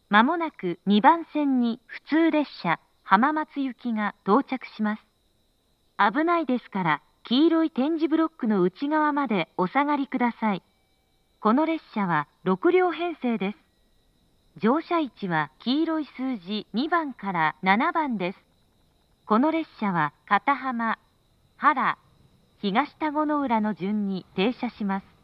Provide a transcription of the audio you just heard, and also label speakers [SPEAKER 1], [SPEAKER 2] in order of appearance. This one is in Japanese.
[SPEAKER 1] まもなく2番線に普通列車浜松行きが到着します。危ないですから、黄色い点字ブロックの内側までお下がりください。この列車は6両編成です。乗車位置は黄色い数字2番から7番です。この列車は片浜、原、東田子の浦の順に停車します。